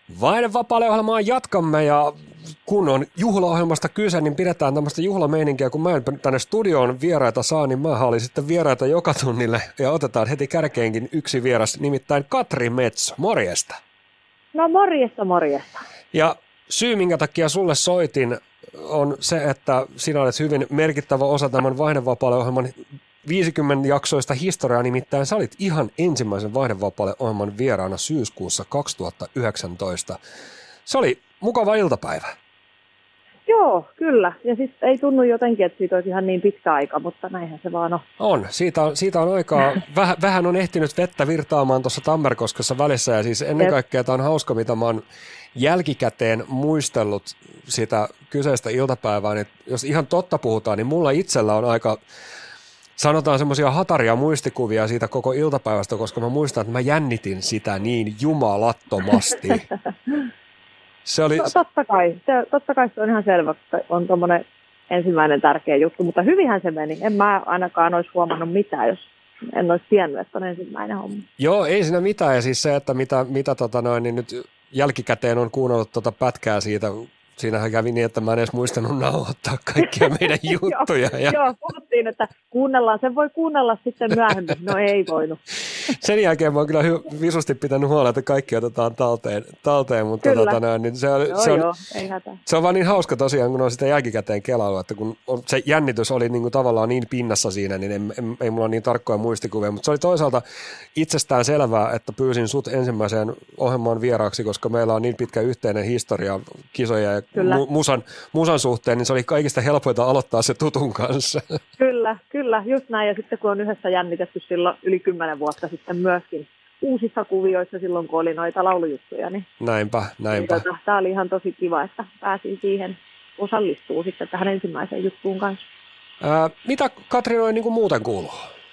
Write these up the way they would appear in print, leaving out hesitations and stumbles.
Vaihde ohjelmaa jatkamme ja kun on juhlaohjelmasta kyse, niin pidetään tämmöistä juhlameininkiä. Kun mä en tänne studioon vieraita saa, niin mä olin sitten vieraita joka tunnille ja otetaan heti kärkeenkin yksi vieras, nimittäin Katri Metso. Morjesta. No morjesta. Ja syy, minkä takia sulle soitin, on se, että sinä olet hyvin merkittävä osa tämän Vaihde-ohjelman 50-jaksoista historiaa, nimittäin sä olit ihan ensimmäisen Vaihde-ohjelman vieraana syyskuussa 2019. Se oli mukava iltapäivä. Joo, kyllä. Ja siis ei tunnu jotenkin, että siitä olisi ihan niin pitkä aika, mutta näinhän se vaan on. On. Siitä on aikaa. Vähän on ehtinyt vettä virtaamaan tuossa Tammerkoskessa välissä ja siis ennen kaikkea tämä on hauska, mitä mä oon jälkikäteen muistellut sitä kyseistä iltapäivää. Niin jos ihan totta puhutaan, niin mulla itsellä on aika, sanotaan semmoisia hataria muistikuvia siitä koko iltapäivästä, koska mä muistan, että mä jännitin sitä niin jumalattomasti. Se oli... Totta kai se on ihan selvä, että on tuommoinen ensimmäinen tärkeä juttu, mutta hyvinhän se meni. En mä ainakaan olisi huomannut mitään, jos en olisi tiennyt, että on ensimmäinen homma. Joo, ei siinä mitään. Ja siis se, että mitä niin nyt jälkikäteen on kuunnellut pätkää siitä, siinähän kävi niin, että mä en edes muistanut nauhoittaa kaikkia meidän juttuja. Joo, puhuttiin, että kuunnellaan. Sen voi kuunnella sitten myöhemmin. No ei voinut. Sen jälkeen mä oon kyllä visusti pitänyt huolta, että kaikki otetaan talteen mutta niin se on vaan niin hauska tosiaan, kun on sitä jälkikäteen kelailu, että kun se jännitys oli niin kuin tavallaan niin pinnassa siinä, niin ei mulla niin tarkkoja muistikuvia, mutta se oli toisaalta itsestään selvää, että pyysin sut ensimmäiseen ohjelmaan vieraaksi, koska meillä on niin pitkä yhteinen historia kisoja ja musan suhteen, niin se oli kaikista helpointa aloittaa se tutun kanssa. Kyllä, just näin. Ja sitten kun on yhdessä jännitetty silloin yli 10 vuotta sitten myöskin uusissa kuvioissa silloin, kun oli noita laulujuttuja. Niin näinpä. Tämä oli ihan tosi kiva, että pääsin siihen osallistumaan sitten tähän ensimmäiseen juttuun kanssa. Mitä Katri noin niin kuin muuten kuuluu?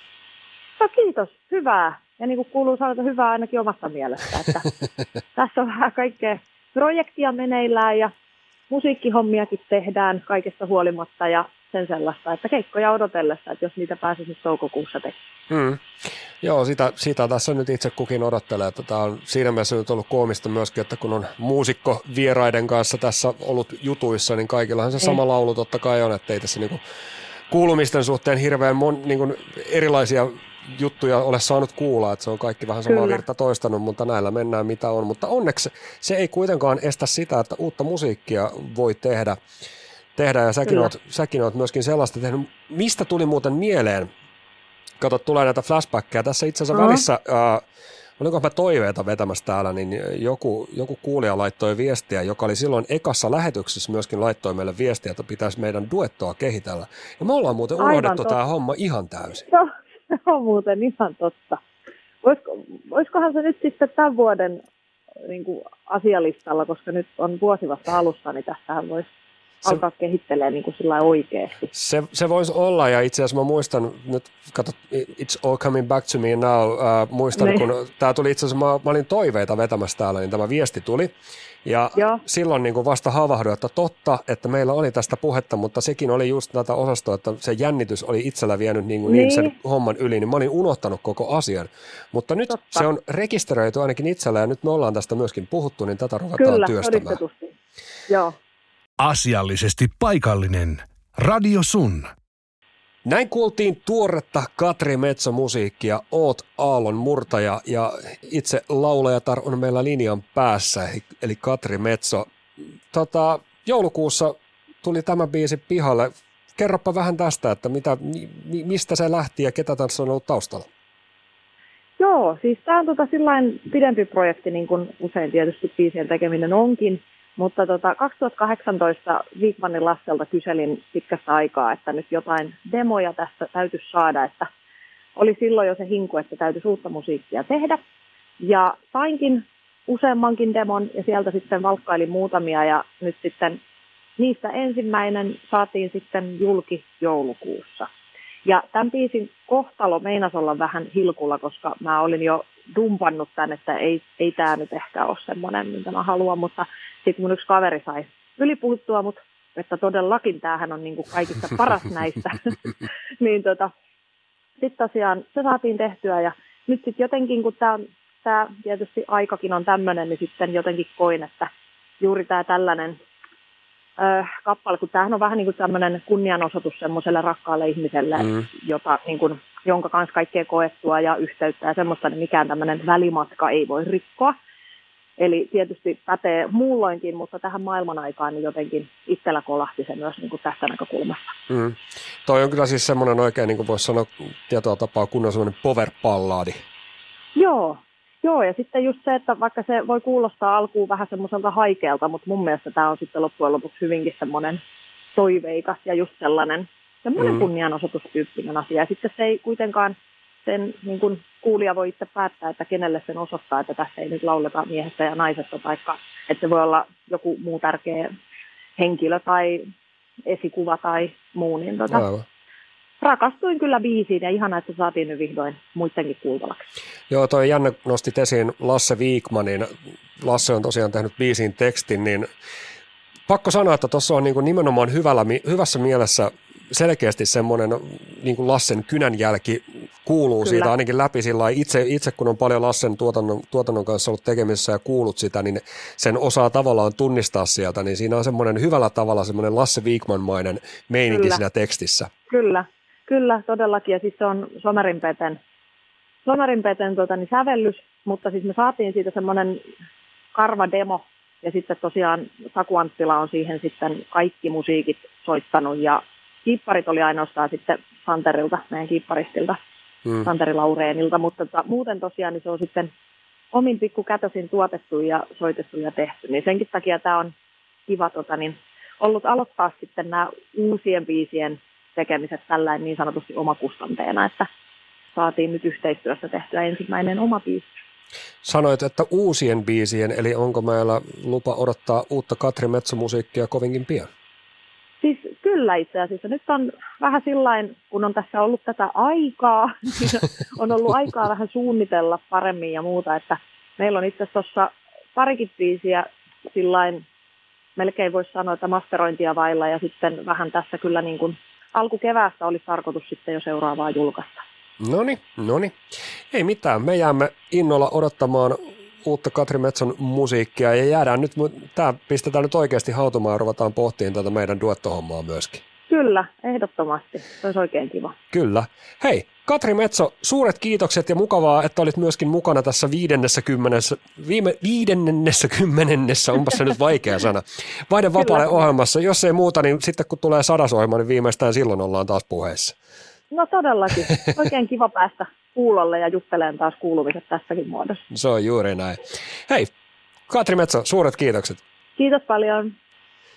No kiitos, hyvää. Ja niin kuin kuuluu sanoa, hyvää ainakin omasta mielestä. Että tässä on vähän kaikkea projektia meneillään ja musiikkihommiakin tehdään kaikesta huolimatta ja sen sellaista, että keikkoja odotellessa, että jos niitä pääsisi nyt toukokuussa tekemään. Joo, sitä tässä nyt itse kukin odottelee, että tämä on siinä mielessä nyt ollut koomista myöskin, että kun on muusikko vieraiden kanssa tässä ollut jutuissa, niin kaikillahan se sama laulu totta kai on, että ei tässä niinku kuulumisten suhteen hirveän niinku erilaisia juttuja ole saanut kuulla, että se on kaikki vähän samaa virta toistanut, mutta näillä mennään mitä on. Mutta onneksi se ei kuitenkaan estä sitä, että uutta musiikkia voi tehdä ja säkin oot myöskin sellaista tehnyt. Mistä tuli muuten mieleen? Kato, tulee näitä flashbackkejä. Tässä itse asiassa välissä, oliko mä toiveita vetämässä täällä, niin joku kuulija laittoi viestiä, joka oli silloin ekassa lähetyksessä myöskin laittoi meille viestiä, että pitäisi meidän duettoa kehitellä. Ja me ollaan muuten unohdettu tämä homma ihan täysin. Se on muuten ihan totta. Voisikohan se nyt sitten tämän vuoden niin kuin asialistalla, koska nyt on vuosi vasta alussa, niin tästähän voisi alkaa kehittelee niin kuin sillä oikeasti. Se voisi olla, ja itse asiassa mä muistan, nyt kato, it's all coming back to me now, muistan, kun tämä tuli itse asiassa, mä olin toiveita vetämässä täällä, niin tämä viesti tuli, ja silloin niin kuin vasta havahduin, että totta, että meillä oli tästä puhetta, mutta sekin oli just tätä osastoa, että se jännitys oli itsellä vienyt niin sen homman yli, niin mä olin unohtanut koko asian, mutta nyt se on rekisteröity ainakin itsellä, ja nyt me ollaan tästä myöskin puhuttu, niin tätä ruvetaan työstämään. Kyllä, joo. Asiallisesti paikallinen. Radio Sun. Näin kuultiin tuoretta Katri Metso musiikkia, oot aallon murtaja ja itse laulajatar on meillä linjan päässä, eli Katri Metso. Joulukuussa tuli tämä biisi pihalle. Kerropa vähän tästä, että mistä se lähti ja ketä tässä on ollut taustalla? Joo, siis tämä on sillain pidempi projekti, niin kuin usein tietysti biisien tekeminen onkin. Mutta 2018 Wigmanin Lasselta kyselin pitkästä aikaa, että nyt jotain demoja tästä täytyisi saada, että oli silloin jo se hinku, että täytyisi uutta musiikkia tehdä. Ja sainkin useammankin demon ja sieltä sitten valkkailin muutamia ja nyt sitten niistä ensimmäinen saatiin sitten julki joulukuussa. Ja tämän biisin kohtalo meinasi olla vähän hilkulla, koska mä olin jo dumpannut tämän, että ei tämä nyt ehkä ole semmoinen, mitä mä haluan, mutta sitten mun yksi kaveri sai ylipuhuttua mut, että todellakin tämähän on niinku kaikista paras näistä. niin sitten tosiaan se saatiin tehtyä ja nyt sitten jotenkin, kun tämä on tämä tietysti aikakin on tämmöinen, niin sitten jotenkin koin, että juuri tämä tällainen kappale, kun tämähän on vähän niin kuin tämmöinen kunnianosoitus semmoiselle rakkaalle ihmiselle, jota, niin kuin, jonka kanssa kaikkea koettua ja yhteyttä ja semmoista, niin mikään tämmöinen välimatka ei voi rikkoa. Eli tietysti pätee muulloinkin, mutta tähän maailman aikaan niin jotenkin itsellä kolahti se myös niin kuin tästä näkökulmasta. Toi on kyllä siis semmoinen oikein, niin kuin voisi sanoa tietoa tapaa, kun on semmoinen power-pallaadi. Joo, ja sitten just se, että vaikka se voi kuulostaa alkuun vähän semmoiselta haikealta, mutta mun mielestä tämä on sitten loppujen lopuksi hyvinkin semmoinen toiveikas ja just semmoinen kunnianosoitustyyppinen asia. Ja sitten se ei kuitenkaan sen niin kuin kuulija voi itse päättää, että kenelle sen osoittaa, että tässä ei nyt lauleta miehestä ja naisesta, taikka että se voi olla joku muu tärkeä henkilö tai esikuva tai muu. Niin rakastuin kyllä biisiin ja ihana, että saatiin nyt vihdoin muidenkin kuultavaksi. Joo, toi Janne nostit esiin Lasse Wikmanin. Lasse on tosiaan tehnyt biisin tekstin, niin pakko sanoa, että tuossa on niin kuin nimenomaan hyvässä mielessä selkeästi semmoinen niin kuin Lassen kynänjälki kuuluu kyllä siitä ainakin läpi sillä itse kun on paljon Lassen tuotannon kanssa ollut tekemisissä ja kuullut sitä, niin sen osaa tavallaan tunnistaa sieltä, niin siinä on semmoinen hyvällä tavalla semmoinen Lasse Wikman-mainen meininki siinä tekstissä. Kyllä, todellakin, ja siis se on Somerinpeten sävellys, mutta siis me saatiin siitä semmoinen karva demo, ja sitten tosiaan Saku Anttila on siihen sitten kaikki musiikit soittanut, ja kiipparit oli ainoastaan sitten Santerilta, meidän kiipparistilta, Santeri Laureenilta, mutta muuten tosiaan niin se on sitten omin pikkukätösin tuotettu ja soitettu ja tehty, niin senkin takia tämä on kiva ollut aloittaa sitten nämä uusien biisien tekemiset tällainen niin sanotusti omakustanteena, että saatiin nyt yhteistyössä tehtyä ensimmäinen oma biisi. Sanoit, että uusien biisien, eli onko meillä lupa odottaa uutta Katri Metso-musiikkia kovinkin pian? Siis kyllä itse asiassa. Nyt on vähän sillain, kun on tässä ollut tätä aikaa, niin on ollut aikaa vähän suunnitella paremmin ja muuta, että meillä on itse asiassa tuossa parikin biisiä sillain, melkein voisi sanoa, että masterointia vailla ja sitten vähän tässä kyllä niin kuin alkukeväästä olisi tarkoitus sitten jo seuraavaa julkaista. Noniin. Ei mitään, me jäämme innolla odottamaan uutta Katri Metson musiikkia ja jäädään nyt, pistetään nyt oikeasti hautumaan ja ruvetaan pohtimaan tätä meidän duettohommaa myöskin. Kyllä, ehdottomasti. Se olisi oikein kiva. Kyllä. Hei, Katri Metso, suuret kiitokset ja mukavaa, että olit myöskin mukana tässä 50. onpas se nyt vaikea sana, Vaihde vapaalle ohjelmassa. Jos ei muuta, niin sitten kun tulee 100 ohjelma, niin viimeistään silloin ollaan taas puheessa. No todellakin. Oikein kiva päästä kuulolle ja juttelemaan taas kuulumiset tässäkin muodossa. Se on juuri näin. Hei, Katri Metso, suuret kiitokset. Kiitos paljon.